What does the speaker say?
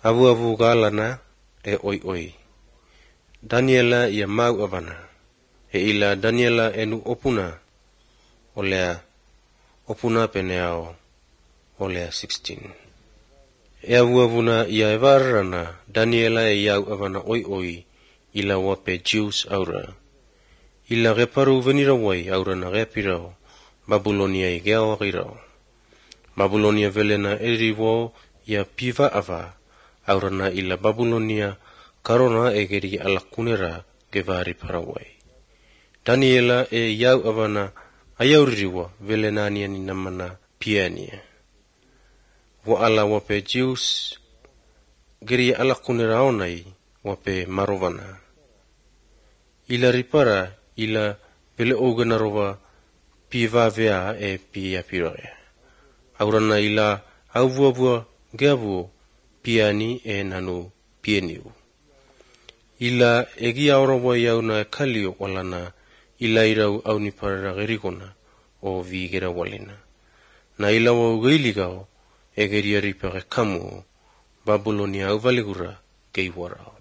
Avu galana e oi. Daniela ia mau avana. E ila Daniela enu opuna. Olea opuna peneao. Olea 16. E avuavuna ia evarana Daniela e iau avana oi ila wape Jews aura. Ila reparu venirawai aura na repirao. Babulonia i geawakirao. Babulonia velena eriwo ia piva ava. Aurana ila Babulonia karona egeri alakunera gevari parawai. Daniela e iau avana ayauririwa velenania ni namana piania. Wa ala wape Jews geri alakunera onai wape marovana. Ila ripara ila vele oganarova piva vea e pia piroe. Aurana ila auvuavua geavu piani e nanu pieniu. Ila egi aurawa iauna kalio walana ila irau au niparara gerigona o vigera walina. Na ila wa ugeiligao egeri aripare kamu Babulonia au valigura geiwarao.